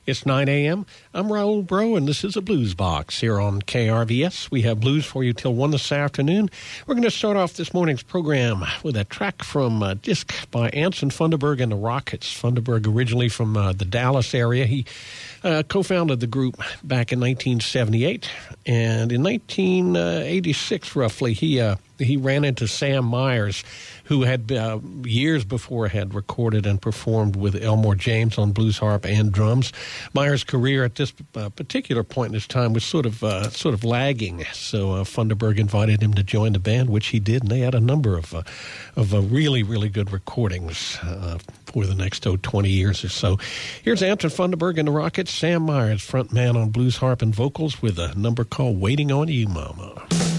It's 9 a.m. I'm Raul Bro, and this is a Blues Box here on KRVS. We have blues for you till 1 this afternoon. We're going to start off this morning's program with a track from a disc by Anson Funderburgh and the Rockets. Funderburgh originally from the Dallas area. He co-founded the group back in 1978, and in 1986, roughly, he ran into Sam Myers, who had years before had recorded and performed with Elmore James on blues harp and drums. Myers' career at this particular point in his time was sort of lagging, so Funderburgh invited him to join the band, which he did, and they had a number of really, really good recordings for the next 20 years or so. Here's Anson Funderburgh and the Rockets, Sam Myers, front man on blues harp and vocals, with a number called Waiting on You, Mama.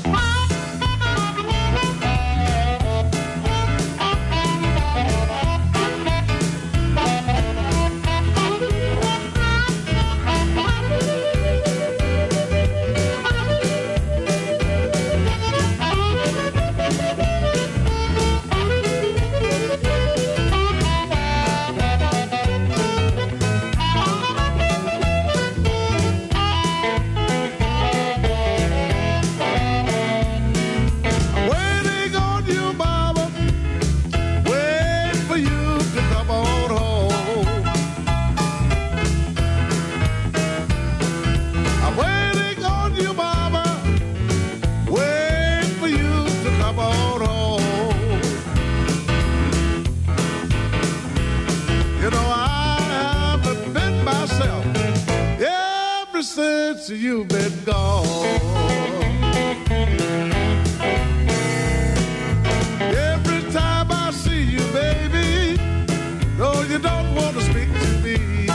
You've been gone. Every time I see you, baby, no, you don't want to speak to me.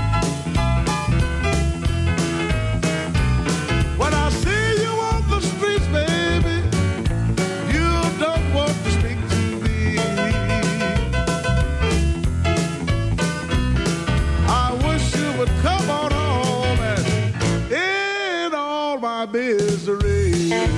When I see you on the streets, baby, you don't want to speak to me. I wish you would come on home and end all my misery.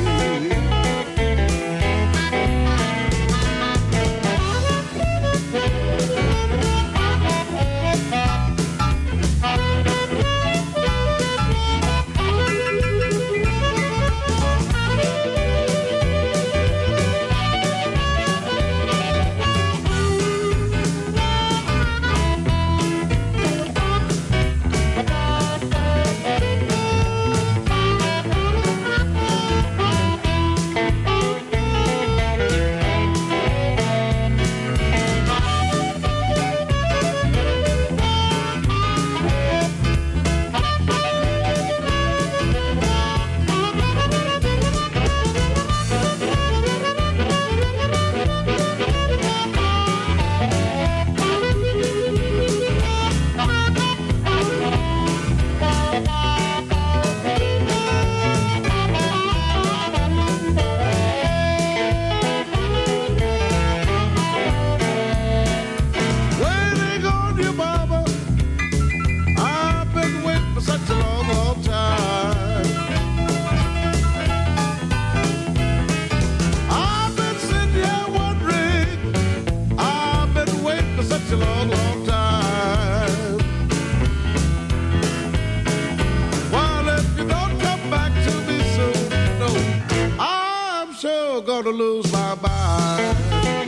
To lose my mind.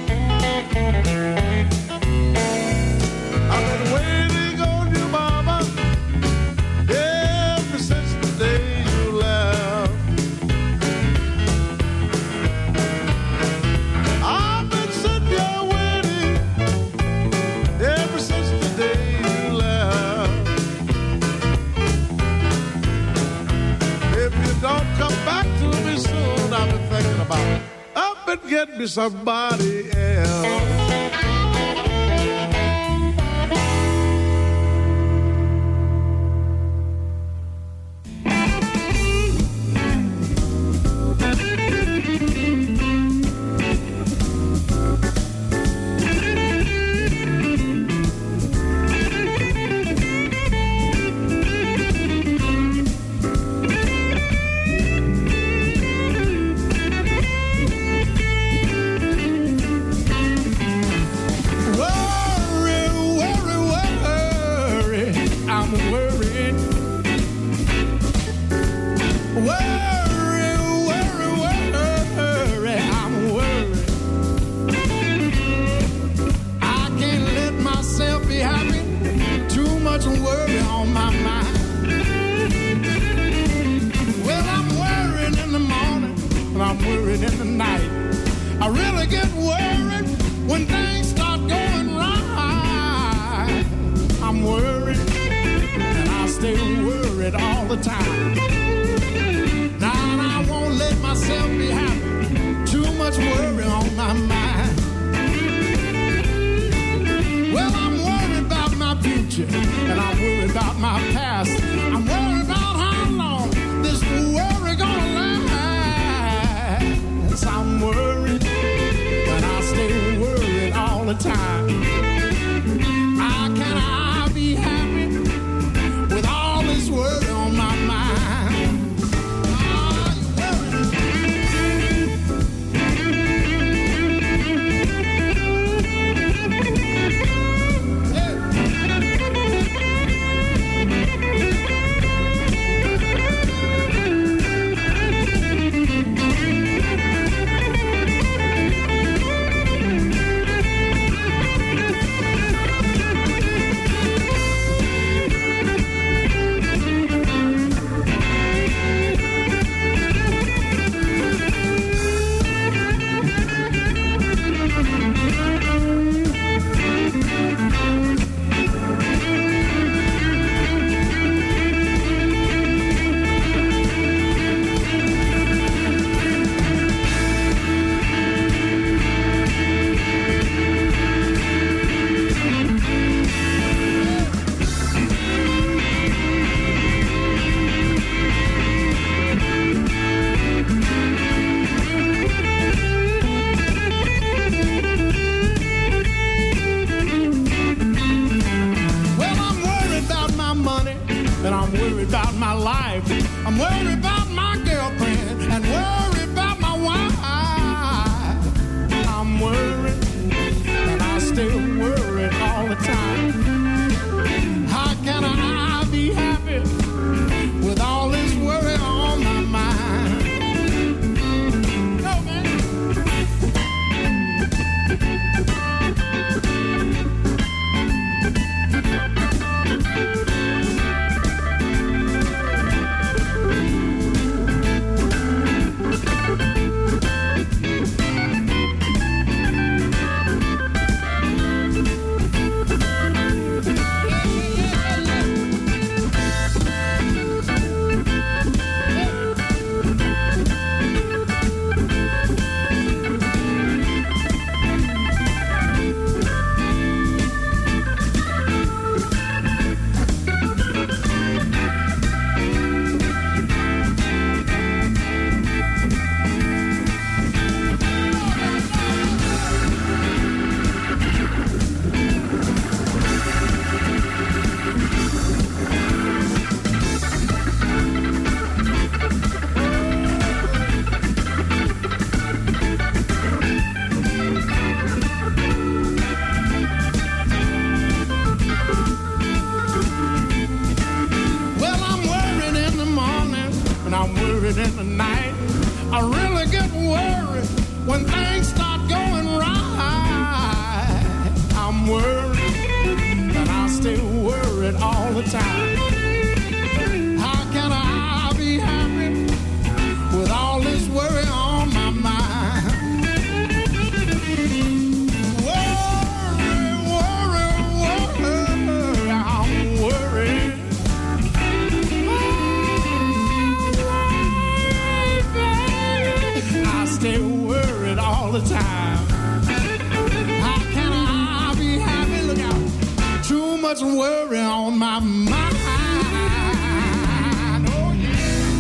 I've been waiting on you, mama, ever since the day you left. I've been sitting here waiting ever since the day you left. If you don't come back to me soon, I've been thinking about it. But get me somebody else. time. Now I won't let myself be happy. Too much worry on my mind. Well, I'm worried about my future, and I'm worried about my past. I'm worried about how long this worry gonna last. I'm worried, but I stay worried all the time. How can I be happy with all this worry on my mind? Are you worried? I'm worried about my girlfriend and worried about my wife. I'm worried and I still worried all the time. How can I be happy with all this worry on my mind? No, man. In the night, I really get worried when things start going right. I'm worried, and I stay worried all the time. How can I be happy with all this worry on my mind? Worry, worry, worry, I'm worried. Stay worried all the time. How can I be happy? Look out. Too much worry on my mind. Oh, yeah.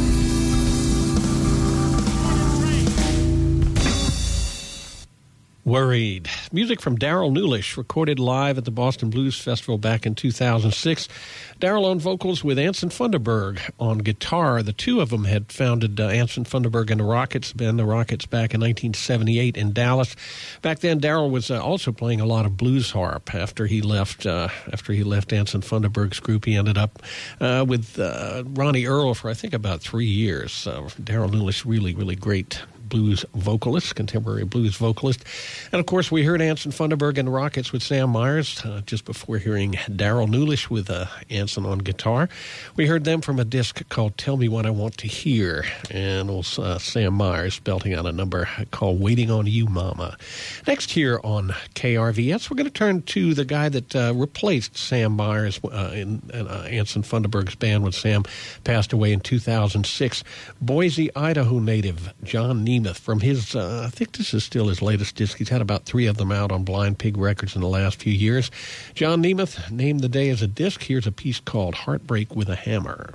Worried. Music from Darrell Nulish, recorded live at the Boston Blues Festival back in 2006. Darrell on vocals with Anson Funderburg on guitar. The two of them had founded Anson Funderburg and the Rockets, band the Rockets, back in 1978 in Dallas. Back then, Darrell was also playing a lot of blues harp. After he left Anson Funderburg's group, he ended up with Ronnie Earl for I think about 3 years. Darrell Nulish, really, really great blues vocalist, contemporary blues vocalist. And, of course, we heard Anson Funderburgh and the Rockets with Sam Myers just before hearing Daryl Newlish with Anson on guitar. We heard them from a disc called Tell Me What I Want to Hear, and also Sam Myers belting out a number called Waiting on You, Mama. Next here on KRVS, we're going to turn to the guy that replaced Sam Myers in Anson Funderburgh's band when Sam passed away in 2006. Boise, Idaho native John Nemeth from his, I think this is still his latest disc. He's had about 3 of them out on Blind Pig Records in the last few years. John Nemeth named the day as a disc. Here's a piece called Heartbreak with a Hammer.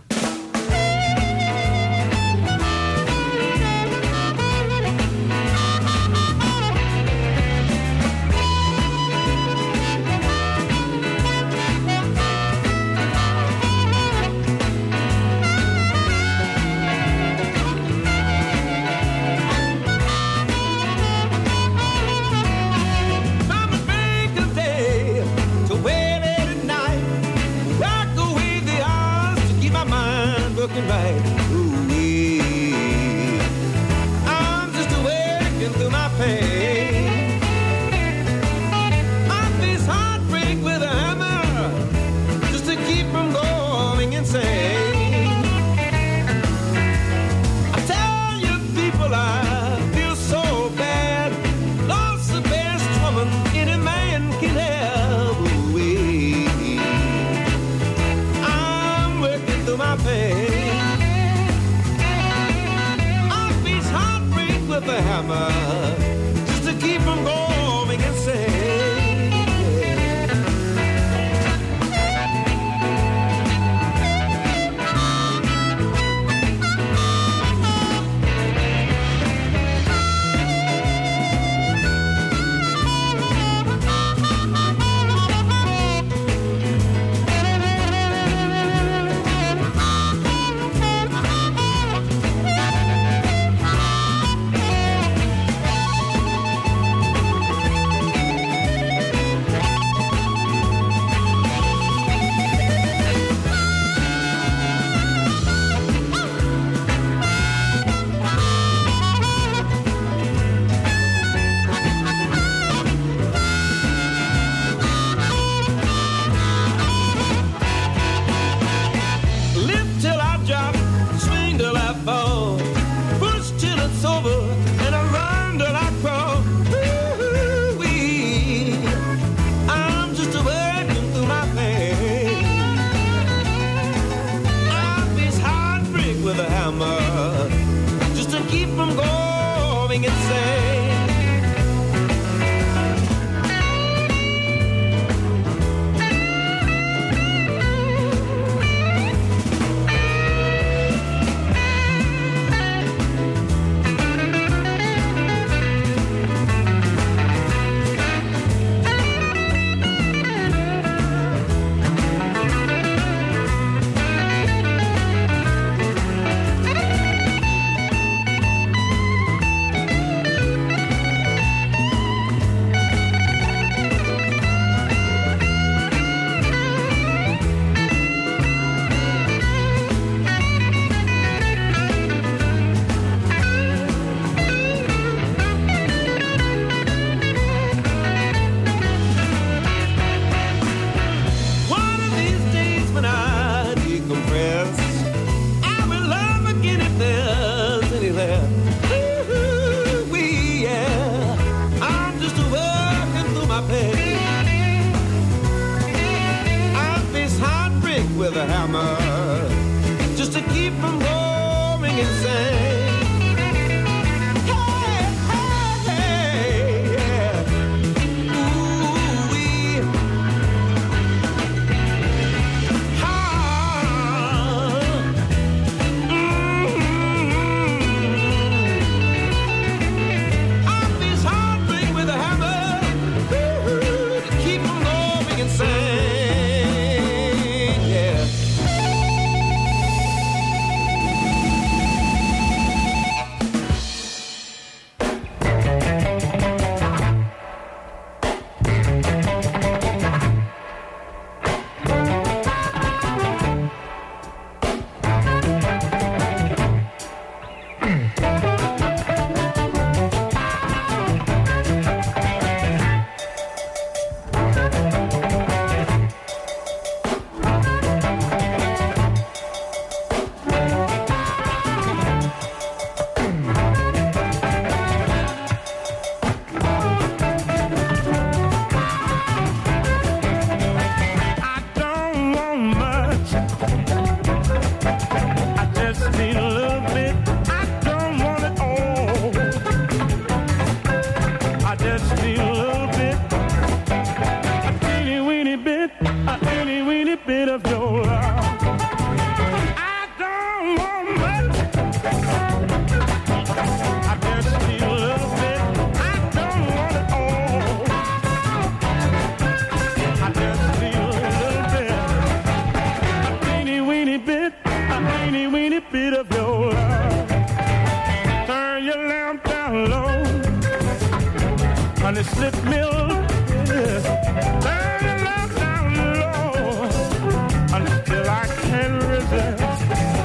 weeny bit of your love. Turn your lamp down low, honey, slip milk. Turn your lamp down low until I can resist.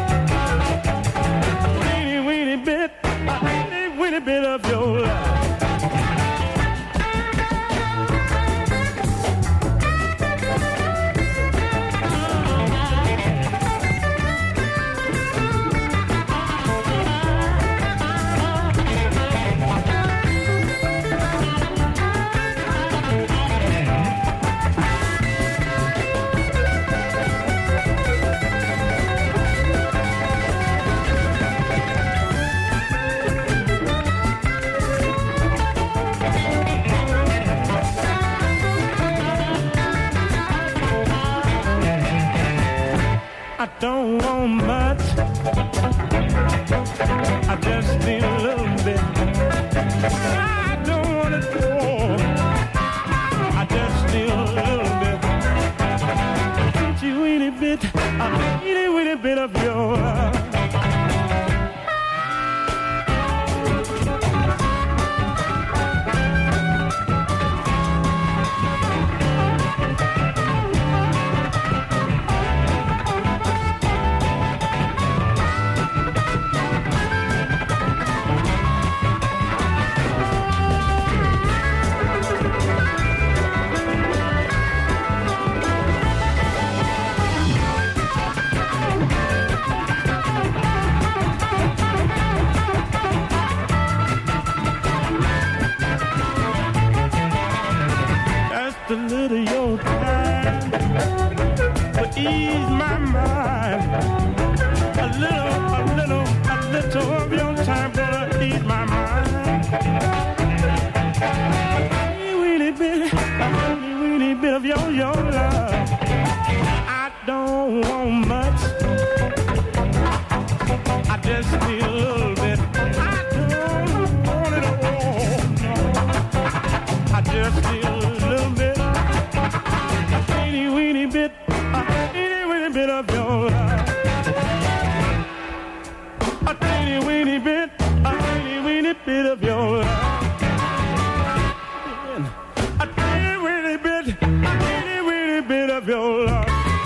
A weeny bit of your love. I don't want much, I just need a little bit. I don't want it more, I just need a little bit. Teeny weeny bit, a teeny weeny bit of your love. A little of your time to ease my mind. A little of your time to ease my mind. A weeny bit of your love. I don't want much, I just need a little bit. I don't want it all, no. I just need a little bit. A teeny weeny bit of your love. A teeny weeny bit of your love. A teeny weeny bit of your love.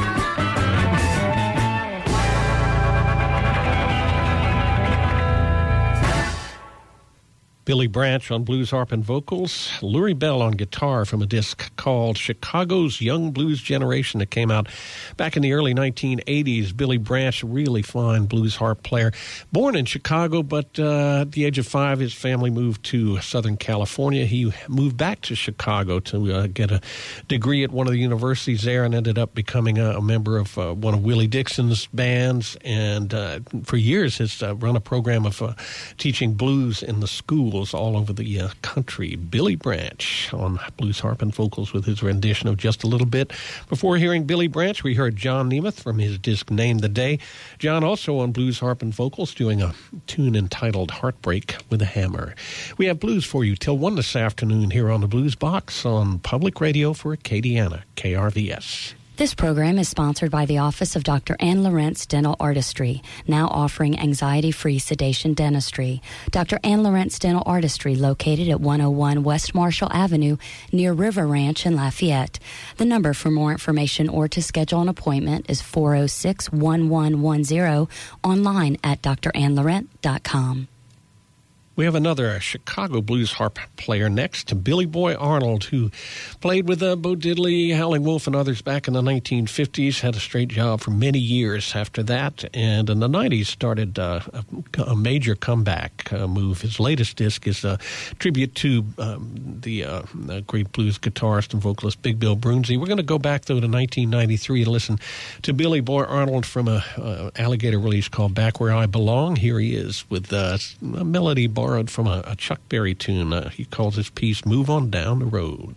Billy Branch on blues harp and vocals, Lurie Bell on guitar from a disc called Chicago's Young Blues Generation that came out back in the early 1980s. Billy Branch, really fine blues harp player. Born in Chicago, but at the age of 5, his family moved to Southern California. He moved back to Chicago to get a degree at one of the universities there and ended up becoming a member of one of Willie Dixon's bands. And for years has run a program of teaching blues in the school all over the country. Billy Branch on blues harp and vocals with his rendition of Just a Little Bit. Before hearing Billy Branch, we heard John Nemeth from his disc Name the Day. John also on blues harp and vocals doing a tune entitled Heartbreak with a Hammer. We have blues for you till 1 this afternoon here on the Blues Box on Public Radio for Acadiana, KRVS. This program is sponsored by the Office of Dr. Ann Lawrence Dental Artistry, now offering anxiety-free sedation dentistry. Dr. Ann Lawrence Dental Artistry, located at 101 West Marshall Avenue, near River Ranch in Lafayette. The number for more information or to schedule an appointment is 406-1110, online at drannlaurent.com. We have another Chicago blues harp player next, Billy Boy Arnold, who played with Bo Diddley, Howlin' Wolf, and others back in the 1950s, had a straight job for many years after that, and in the 90s started a major comeback move. His latest disc is a tribute to the great blues guitarist and vocalist Big Bill Broonzy. We're going to go back, though, to 1993 and listen to Billy Boy Arnold from a Alligator release called Back Where I Belong. Here he is with a melody borrowed from a Chuck Berry tune. He calls his piece Move On Down the Road.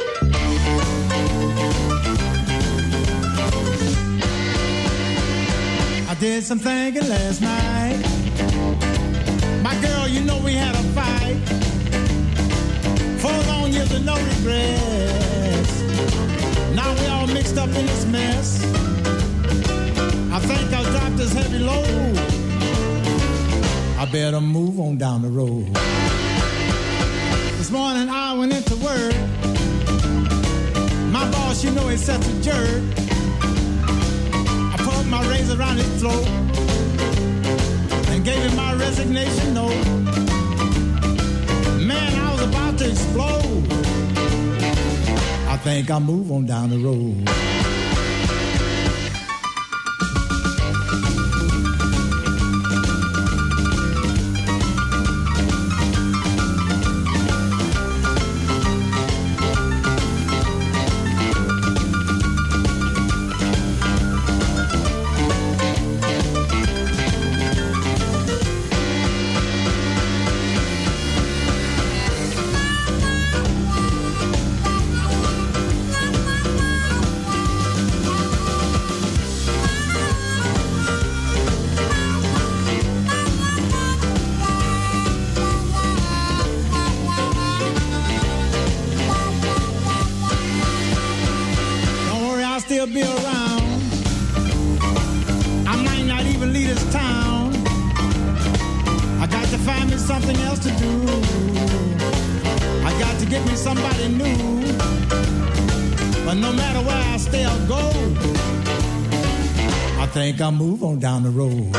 I did some thinking last night. My girl, you know we had a fight. 4 long years of no regrets. Now we all mixed up in this mess. I think I'll drop this heavy load. I better move on down the road. This morning I went into work. My boss, you know, he's such a jerk. I put my razor around his throat and gave him my resignation note. Man, I was about to explode. I think I'll move on down the road. Be around. I might not even leave this town. I got to find me something else to do. I got to get me somebody new. But no matter where I stay or go, I think I'll move on down the road.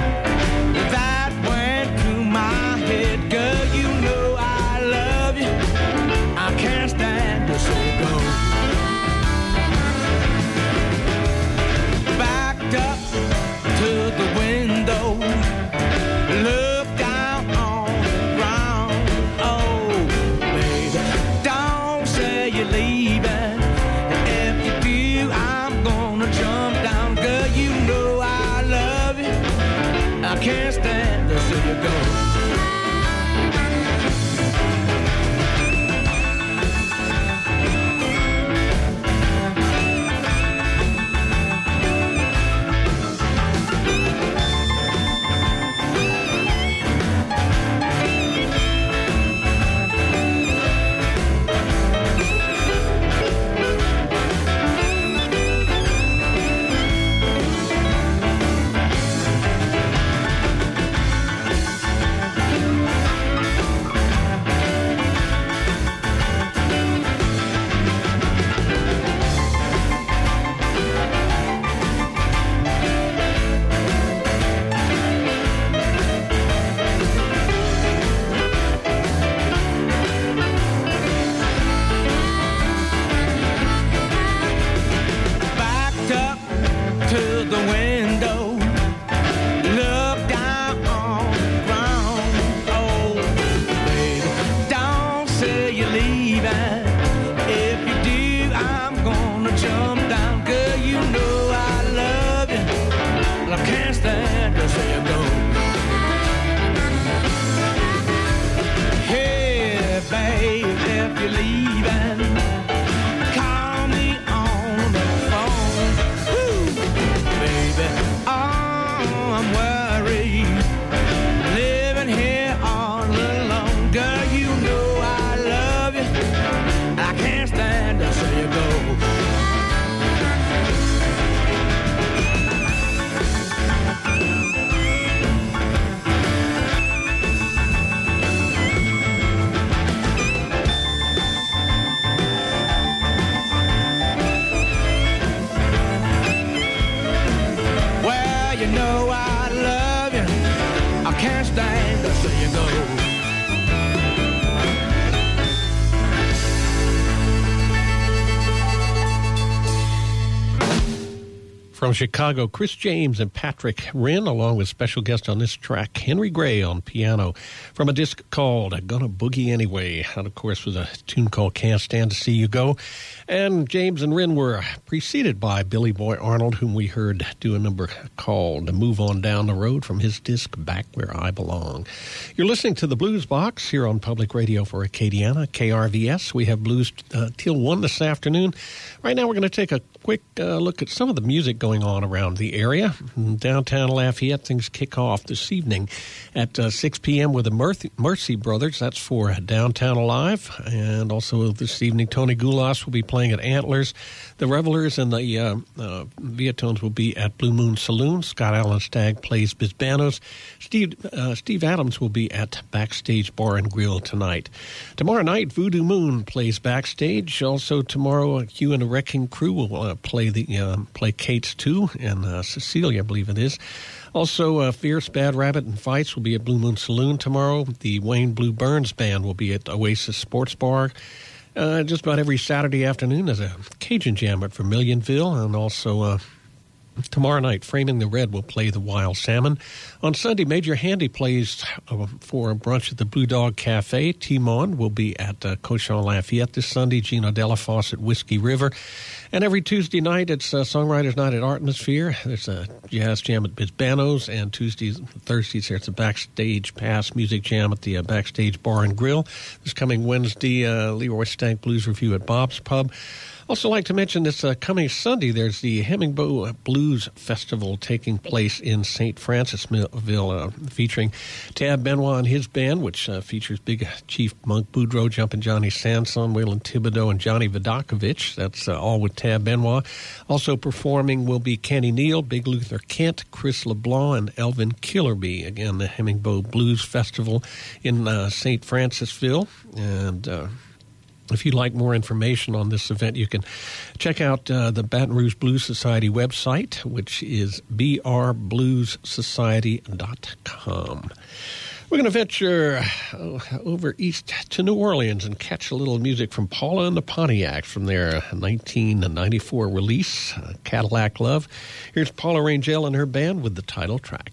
That went through my head, girl, you know I love you. if you're leaving, call me on the phone. Woo! Baby, oh, I'm worried, living here all alone. Girl, you know I love you, I can't stand to see you go. Well, you know I love you, I can't stand to see you go. From Chicago, Chris James and Patrick Wren, along with special guest on this track, Henry Gray on piano, from a disc called Gonna Boogie Anyway. And, of course, was a tune called Can't Stand to See You Go. And James and Wren were preceded by Billy Boy Arnold, whom we heard do a number called Move On Down the Road from his disc Back Where I Belong. You're listening to the Blues Box here on Public Radio for Acadiana, KRVS. We have blues till 1 this afternoon. Right now we're going to take a quick look at some of the music going on around the area. In downtown Lafayette, things kick off this evening at 6 p.m. with the Mercy Brothers. That's for Downtown Alive. And also this evening, Tony Goulas will be playing at Antlers. The Revelers and the Viatones will be at Blue Moon Saloon. Scott Allen Stagg plays Bisbanos. Steve Adams will be at Backstage Bar and Grill tonight. Tomorrow night, Voodoo Moon plays Backstage. Also tomorrow, Hugh and the Wrecking Crew will play Kate's 2 and Cecilia, I believe it is. Also, Fierce Bad Rabbit and Fights will be at Blue Moon Saloon tomorrow. The Wayne Blue Burns Band will be at Oasis Sports Bar. Just about every Saturday afternoon, there's a Cajun Jam at Vermilionville, and also tomorrow night, Framing the Red will play the Wild Salmon. On Sunday, Major Handy plays for a brunch at the Blue Dog Cafe. Timon will be at Cochon Lafayette this Sunday. Gino Delafosse at Whiskey River. And every Tuesday night, it's Songwriters Night at Artmosphere. There's a jazz jam at Bisbanos, and Tuesdays and Thursdays, there's a Backstage Pass music jam at the Backstage Bar and Grill. This coming Wednesday, Leroy Stank Blues Review at Bob's Pub. Also like to mention this coming Sunday, there's the Hemingbow Blues Festival taking place in St. Francisville, featuring Tab Benoit and his band, which features Big Chief Monk Boudreaux, Jumpin' Johnny Sanson, Waylon Thibodeau, and Johnny Vidakovich. That's all with Tab Benoit. Also performing will be Kenny Neal, Big Luther Kent, Chris LeBlanc, and Elvin Killerby. Again, the Hemingbow Blues Festival in St. Francisville. And if you'd like more information on this event, you can check out the Baton Rouge Blues Society website, which is brbluessociety.com. We're going to venture over east to New Orleans and catch a little music from Paula and the Pontiacs from their 1994 release, Cadillac Love. Here's Paula Rangel and her band with the title track.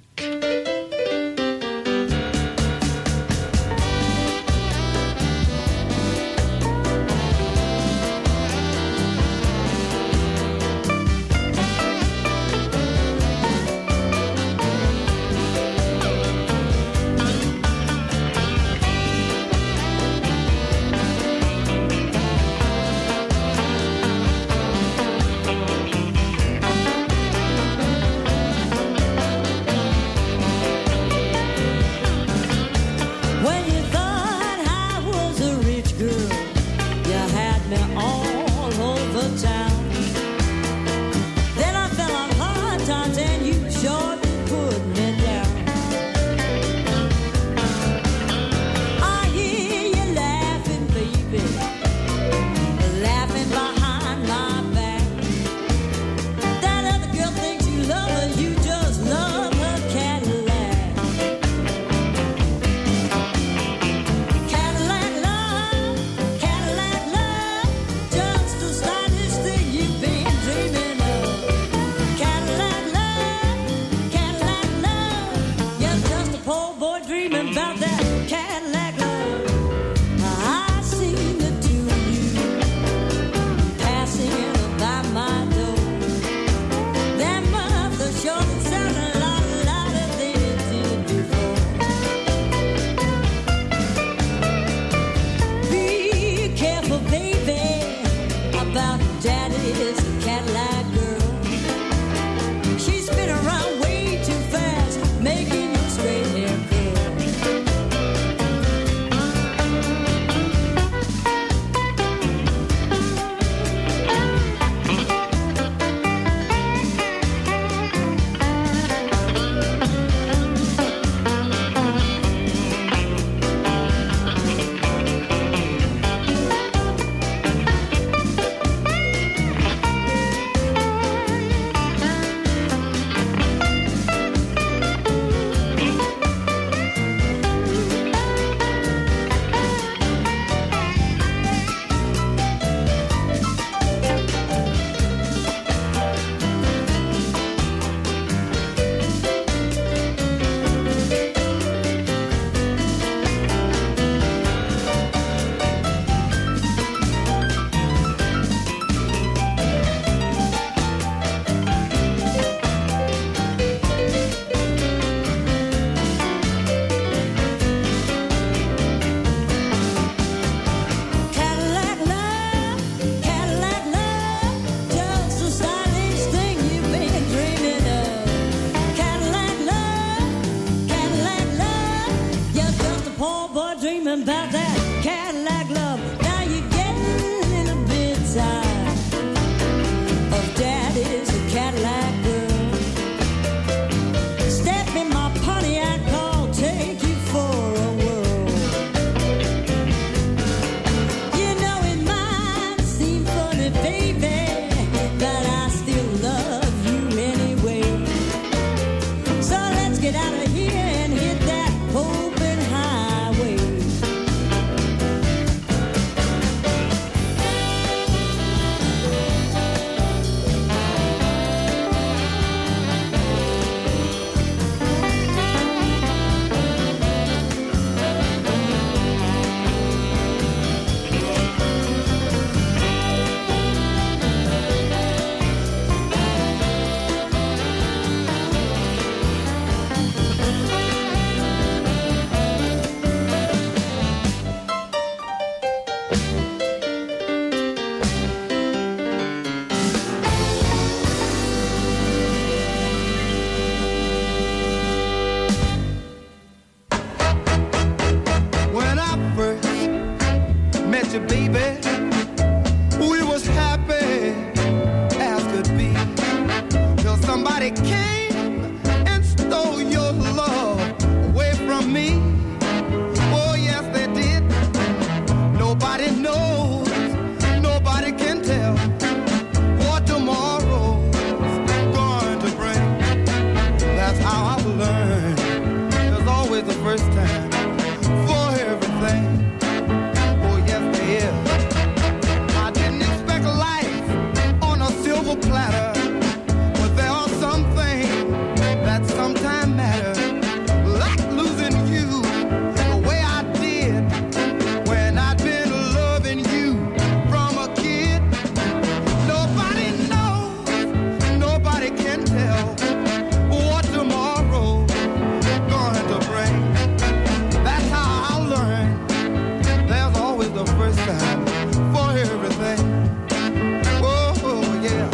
When I first met you, baby, we was happy as could be, till somebody came and stole your love away from me. Oh yes, they did. Nobody knows, nobody can tell what tomorrow's going to bring. That's how I've learned. There's always the first time for everything. Oh yes, there is. I didn't expect life on a silver platter, but there are some things that sometimes matter, like losing you the way I did when I'd been loving you from a kid. Nobody knows, nobody can tell what tomorrow's going to bring. That's how I learned. There's always the first time for everything. Oh, yeah.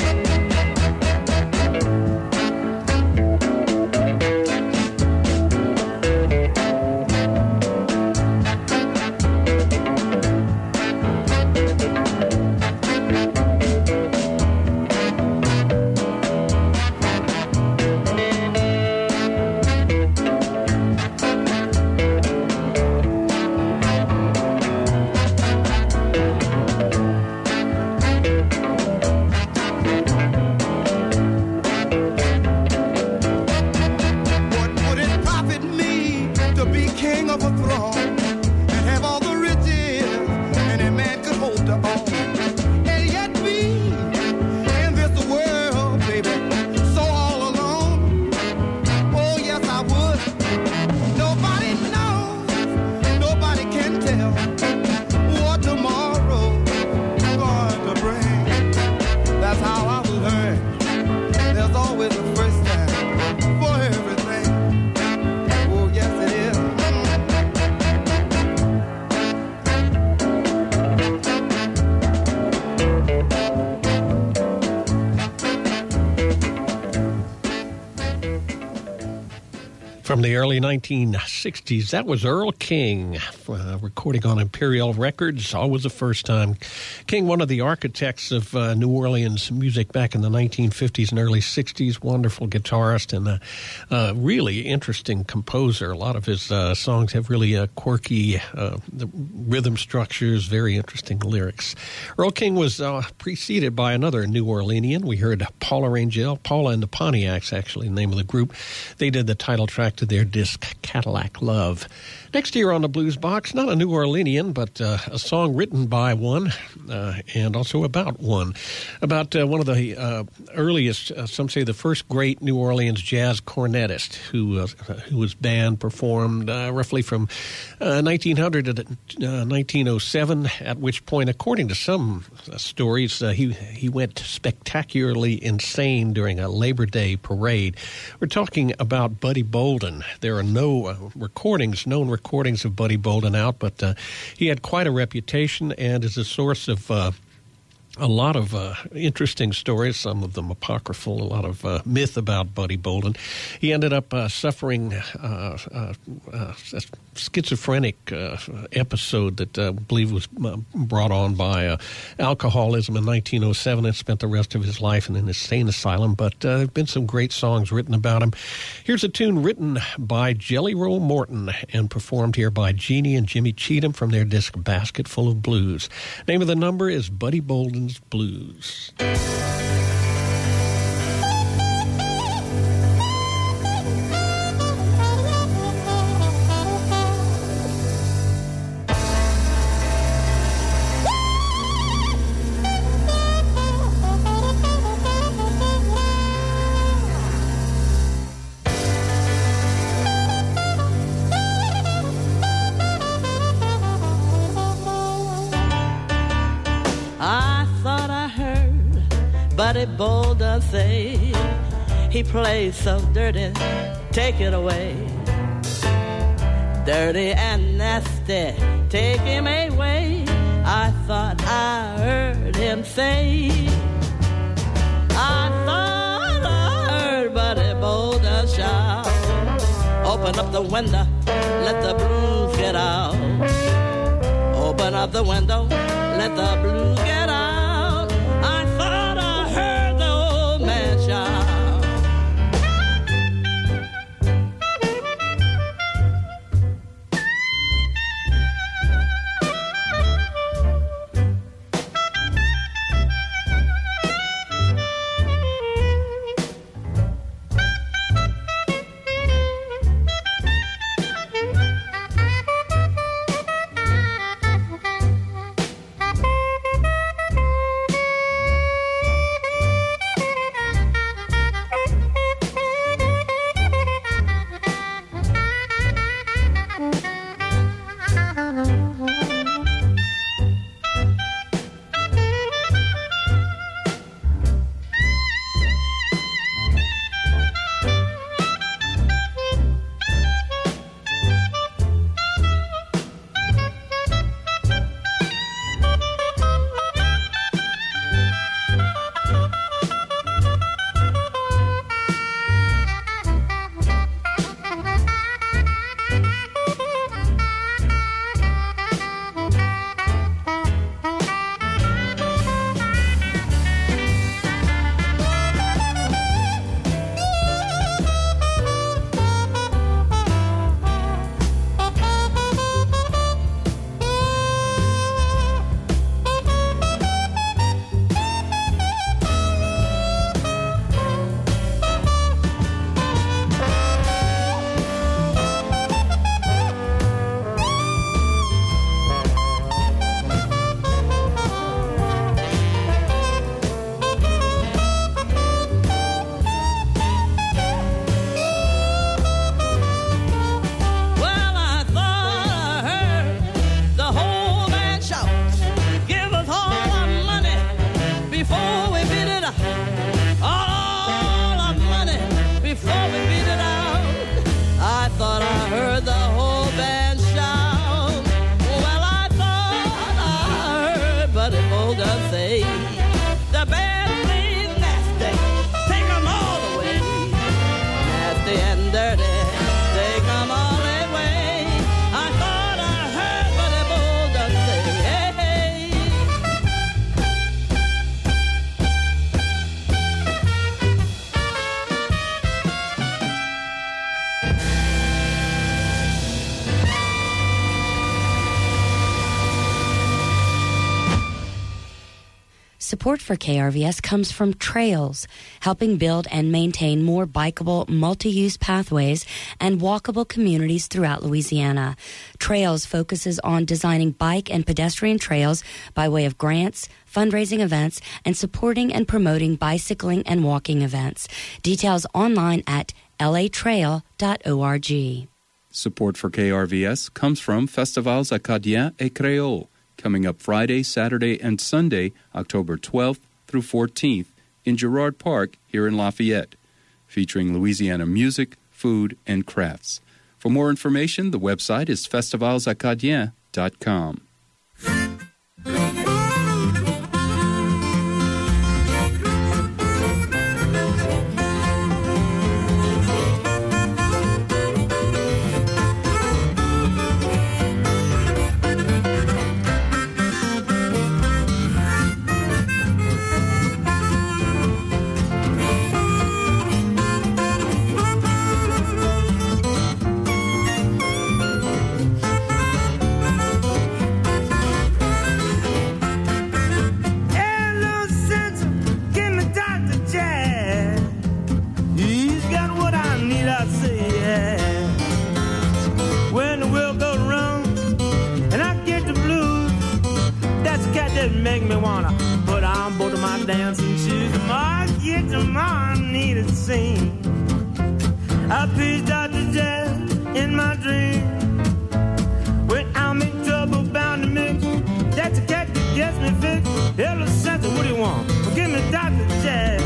What would it profit me to be king of a throne and have all the riches any man could hope to own, and yet be in this world, baby, so all alone? Oh yes, I would. Nobody knows, nobody can tell what tomorrow's going to bring. That's how I've learned. There's always a first time for everything. Oh yes, it is. From the early 1960s, that was Earl King, recording on Imperial Records. Always the first time. King, one of the architects of New Orleans music back in the 1950s and early 60s. Wonderful guitarist and a really interesting composer. A lot of his songs have really quirky rhythm structures, very interesting lyrics. Earl King was preceded by another New Orleanian. We heard Paula Rangel. Paula and the Pontiacs, actually, the name of the group. They did the title track to their disc, Cadillac Love. Next year on the Blues Box, not a New Orleanian, but a song written by one and also about one. About one of the earliest, some say the first great New Orleans jazz cornetist who was band, performed roughly from 1900 to 1907, at which point, according to some stories, he went spectacularly insane during a Labor Day parade. We're talking about Buddy Bolden. There are no known recordings of Buddy Bolden out, but he had quite a reputation and is a source of a lot of interesting stories, some of them apocryphal, a lot of myth about Buddy Bolden. He ended up suffering a schizophrenic episode that I believe was brought on by alcoholism in 1907 and spent the rest of his life in an insane asylum. But there have been some great songs written about him. Here's a tune written by Jelly Roll Morton and performed here by Jeannie and Jimmy Cheatham from their disc Basket Full of Blues. Name of the number is Buddy Bolden's Blues. Buddy Bolden say he plays so dirty, take it away. Dirty and nasty, take him away. I saying, say, I thought I heard Buddy Boulder shout. Open up the window, let the blues get out. Open up the window, let the blues get out. I thought I heard the old man shout. Support for KRVS comes from Trails, helping build and maintain more bikeable, multi-use pathways and walkable communities throughout Louisiana. Trails focuses on designing bike and pedestrian trails by way of grants, fundraising events, and supporting and promoting bicycling and walking events. Details online at latrail.org. Support for KRVS comes from Festivals Acadiens et Créoles, coming up Friday, Saturday, and Sunday, October 12th through 14th in Girard Park here in Lafayette, featuring Louisiana music, food, and crafts. For more information, the website is festivalsacadiens.com. Make me wanna put on both of my dancing shoes. Tomorrow, get tomorrow, I need to sing. I pitched Dr. Jazz in my dream. When I'm in trouble, bound to mix. That's a cat that gets me fixed. Hello, Santa, what do you want? Well, give me Dr. Jazz.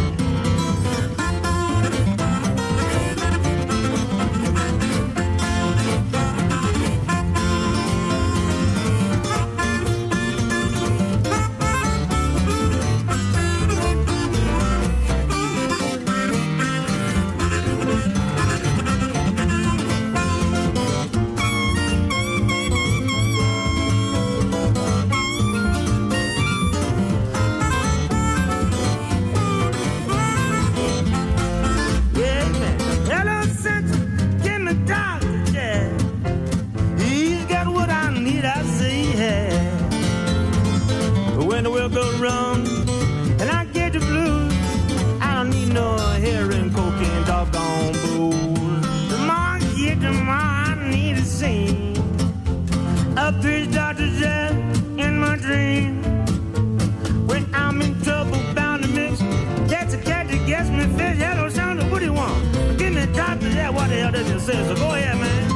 rum, and I get the blues. I don't need no heroin, cocaine, doggone booze. The more I get, the more I need to sing. I pitch Dr. Jeff in my dream. When I'm in trouble, bound to mix. That's a cat that gets me fish. Hello, Sandra, what do you want? Give me Dr. Jeff, what the hell does it say? So go ahead, man.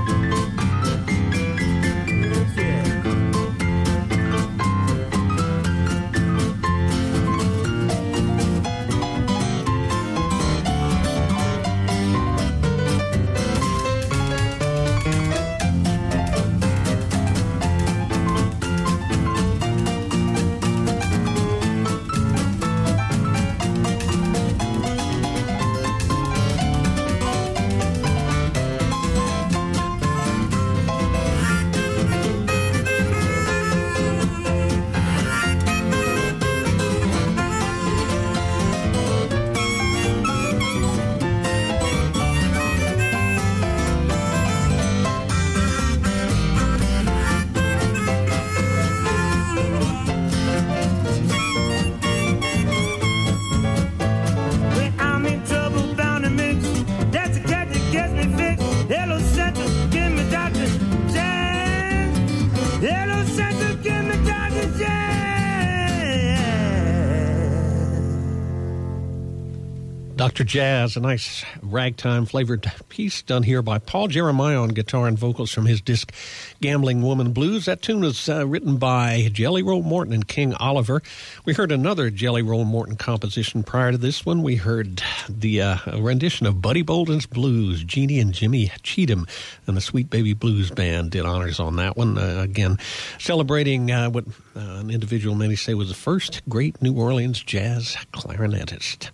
Dr. Jazz, a nice ragtime flavored piece done here by Paul Jeremiah on guitar and vocals from his disc Gambling Woman Blues. That tune was written by Jelly Roll Morton and King Oliver. We heard another Jelly Roll Morton composition prior to this one. We heard the rendition of Buddy Bolden's Blues. Jeannie and Jimmy Cheatham and the Sweet Baby Blues Band did honors on that one. Again, celebrating what an individual many say was the first great New Orleans jazz cornetist.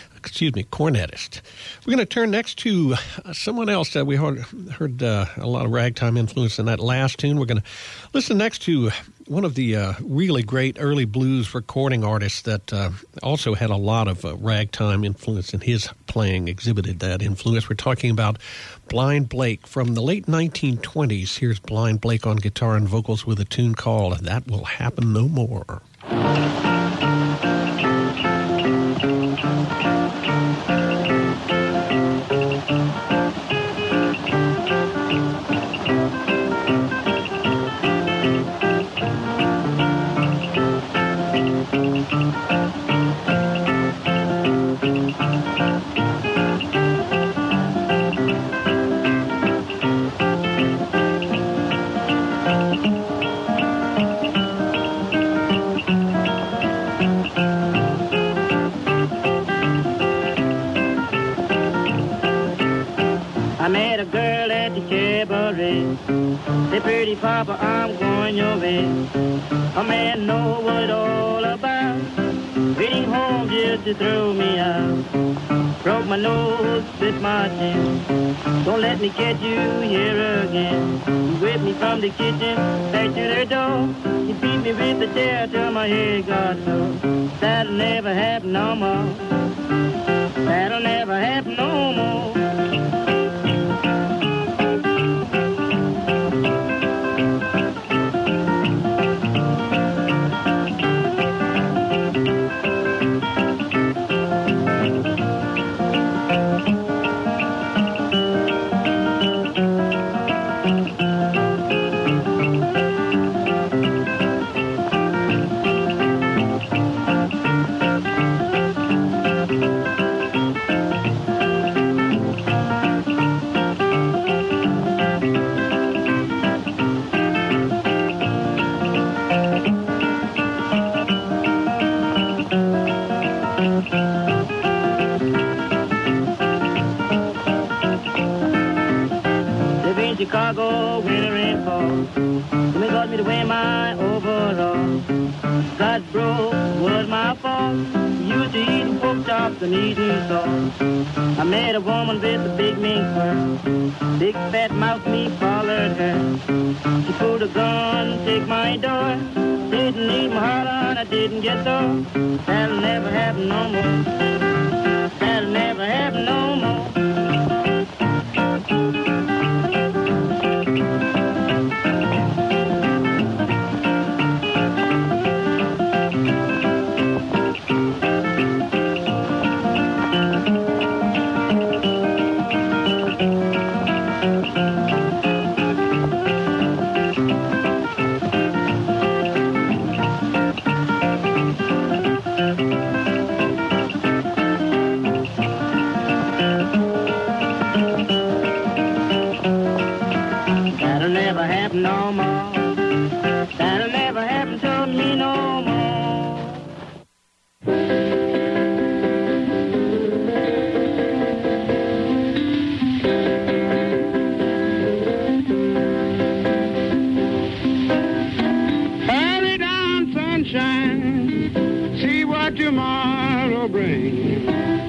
We're going to turn next to someone else that we heard a lot of ragtime influence in that last tune. We're going to listen next to one of the really great early blues recording artists that also had a lot of ragtime influence in his playing, exhibited that influence. We're talking about Blind Blake from the late 1920s. Here's Blind Blake on guitar and vocals with a tune called That Will Happen No More. Say, pretty papa, I'm going your way. A man know what it's all about. Waiting home just to throw me out. Broke my nose, split my chin. Don't let me catch you here again. You whipped me from the kitchen back to the door. You beat me with the chair till my head got sore. That'll never happen no more. That'll never happen no more. Chicago, winter and fall. They got me to wear my overalls. Got broke, was my fault. Used to eat pork chops and eating sauce. I met a woman with a big mink fur. Big fat mouth, me followed her. She pulled a gun, take my door. Didn't need my heart on, I didn't get though. That'll never happen no more. That'll never happen no more. sunshine, see what tomorrow brings.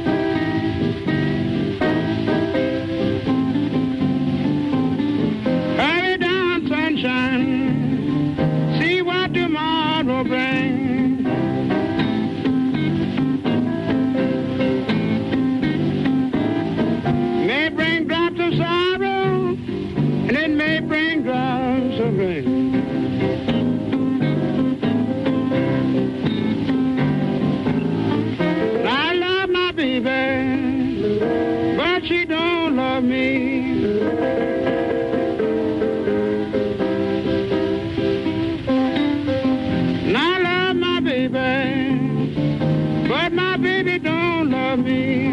Hurry down, sunshine, see what tomorrow brings. May bring drops of sorrow, and it may bring drops of rain. I love my baby, but she don't love me. And I love my baby, but my baby don't love me.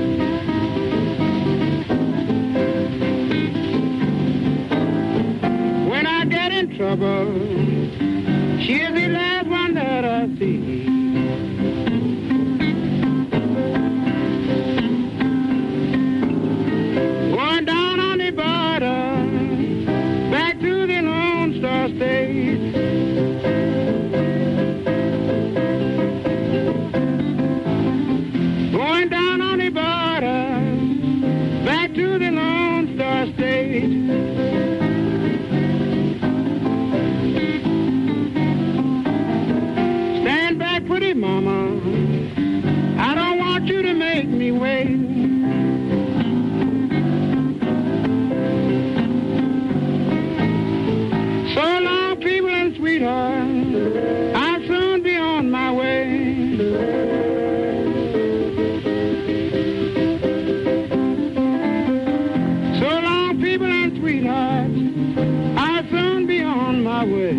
When I get in trouble, she's the last one that I see. Going down on the border, back to the Lone Star State. Going down on the border, back to the Lone Star State. Stand back, pretty mama, I don't want you to make me wait. So long, people and sweetheart, I'll soon be on my way. So long, people and sweetheart, I'll soon be on my way.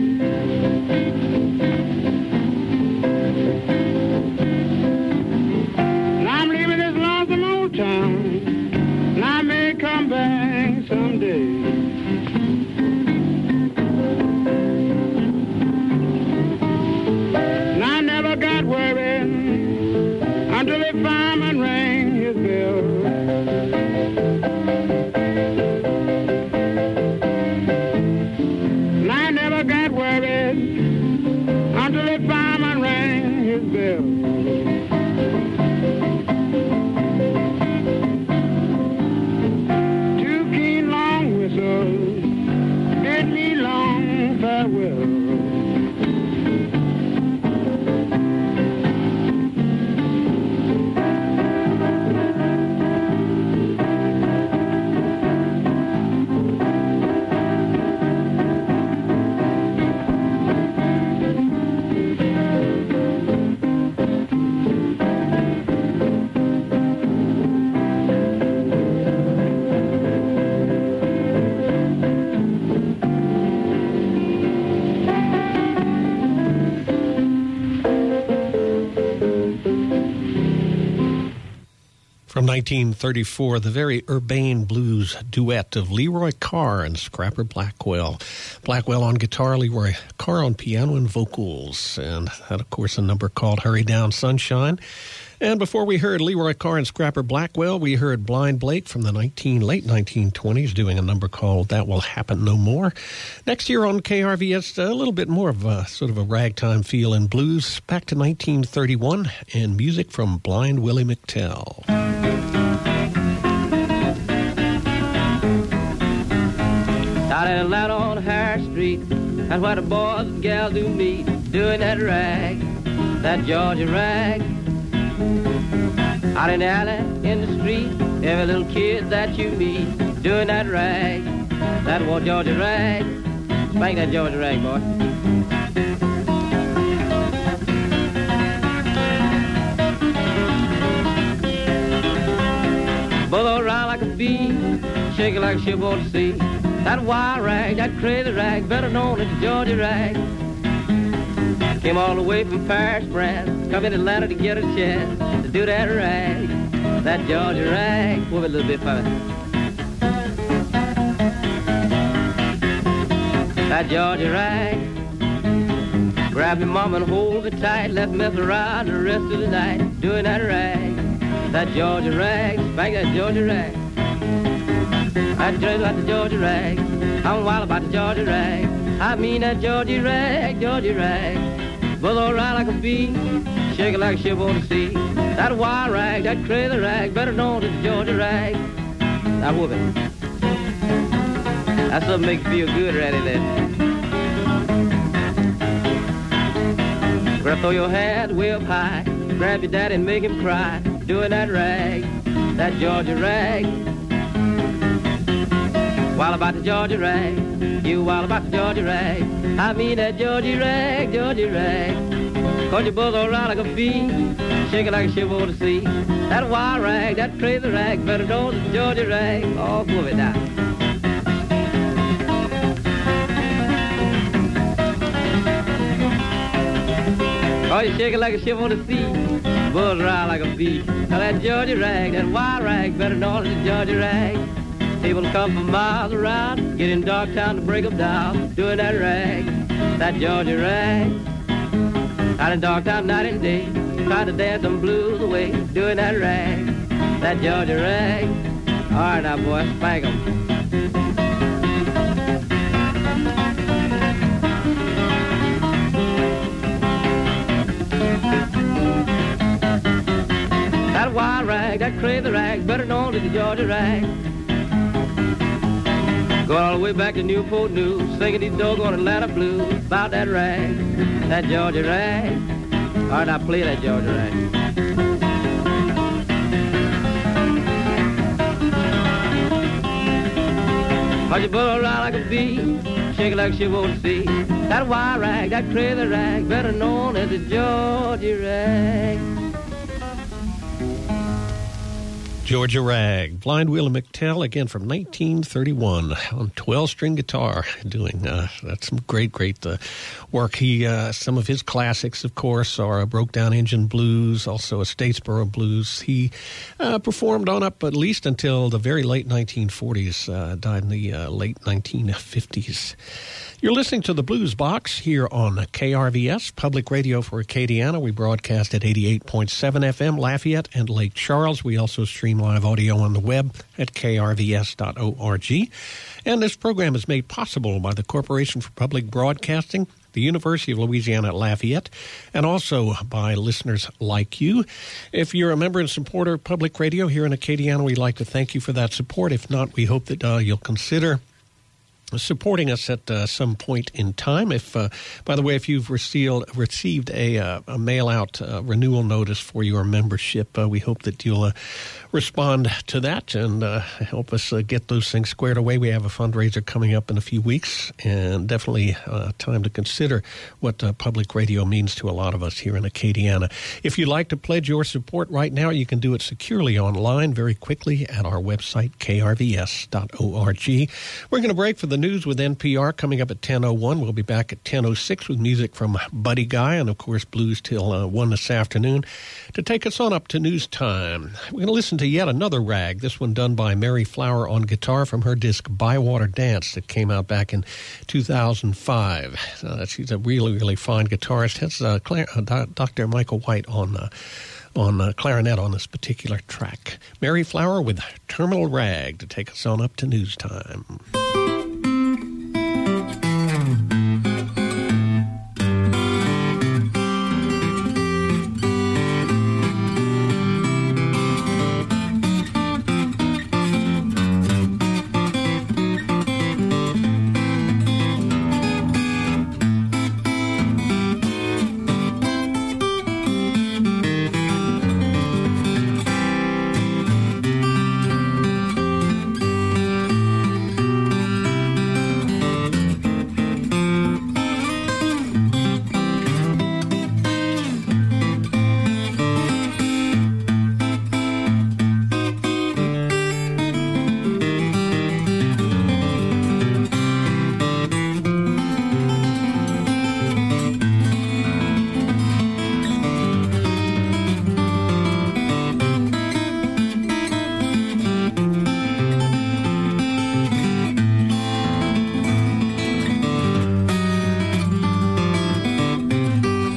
And I'm leaving this lonesome old town, and I may come back someday. And I never got worried until the fireman rang his bell. And I never got worried until the fireman rang his bell. Two keen long whistles bid me long farewell. From 1934, the very urbane blues duet of Leroy Carr and Scrapper Blackwell. Blackwell on guitar, Leroy Carr on piano and vocals. And that, of course, a number called Hurry Down Sunshine. And before we heard Leroy Carr and Scrapper Blackwell, we heard Blind Blake from the late 1920s doing a number called That Will Happen No More. Next year on KRVS, a little bit more of a sort of a ragtime feel in blues. Back to 1931 and music from Blind Willie McTell. Out in Atlanta on Harris Street, that's where the boys and gals do meet, doing that rag, that Georgia rag. Out in the alley, in the street, every little kid that you meet, doing that rag, that old Georgia rag. Spank that Georgia rag, boy. Bullet around like a bee, shaking like a ship on the sea. That wild rag, that crazy rag, better known as the Georgia rag. Came all the way from Paris, France, come in Atlanta to get a chance to do that rag, that Georgia rag. Move it a little bit for me. That Georgia rag. Grab me mama and hold me tight, let me mess around the rest of the night, doing that rag, that Georgia rag. Spank that Georgia rag. I dream about the Georgia rag. I'm wild about the Georgia rag. I mean that Georgia rag, Georgia rag. buzz all right like a bee, shake it like a ship on the sea. That wild rag, that crazy rag, better known as Georgia rag. Now whoop it. That's something makes you feel good right in there. Grab throw your hat way up high, grab your daddy and make him cry, doing that rag, that Georgia rag. Wild about the Georgia rag, you wild about the Georgia rag. I mean that Georgia rag, Georgia rag. Cause your buzz all right like a bee, shake it like a ship over the sea. That wild rag, that crazy rag, better know the Georgia rag. Oh, move it down. Oh, you shake it like a ship on the sea, buzz around like a bee. Now that Georgia rag, that wild rag, better know the Georgia rag. People come from miles around, get in dark town to break them down, doing that rag, that Georgia rag. Out in dark town night and day, trying to dance them blues away, doing that rag, that Georgia rag. All right now, boy, spank 'em. That wild rag, that crazy rag, better known as the Georgia rag. Going all the way back to Newport News, singing these doggone Atlanta blues about that rag, that Georgia rag. All right, now play that Georgia rag. Watch your bull around like a bee, shake it like she won't see. That wild rag, that crazy rag, better known as the Georgia rag. Georgia Rag, Blind Willie McTell, again from 1931 on 12-string guitar, doing that's some great work. He some of his classics, of course, are Broke Down Engine Blues, also a Statesboro Blues. He performed on up at least until the very late 1940s, died in the late 1950s. You're listening to the Blues Box here on KRVS, Public Radio for Acadiana. We broadcast at 88.7 FM, Lafayette and Lake Charles. We also stream live audio on the web at krvs.org. And this program is made possible by the Corporation for Public Broadcasting, the University of Louisiana at Lafayette, and also by listeners like you. If you're a member and supporter of Public Radio here in Acadiana, we'd like to thank you for that support. If not, we hope that you'll consider supporting us at some point in time. If, by the way, if you've received a mail-out renewal notice for your membership, we hope that you'll respond to that and help us get those things squared away. We have a fundraiser coming up in a few weeks, and definitely time to consider what public radio means to a lot of us here in Acadiana. If you'd like to pledge your support right now, you can do it securely online very quickly at our website, krvs.org. We're going to break for the news with NPR coming up at 10:01. We'll be back at 10:06 with music from Buddy Guy and, of course, blues till 1 this afternoon to take us on up to news time. We're going to listen to yet another rag, this one done by Mary Flower on guitar from her disc Bywater Dance that came out back in 2005. She's a really, really fine guitarist. Has Dr. Michael White on clarinet on this particular track. Mary Flower with Terminal Rag to take us on up to news time.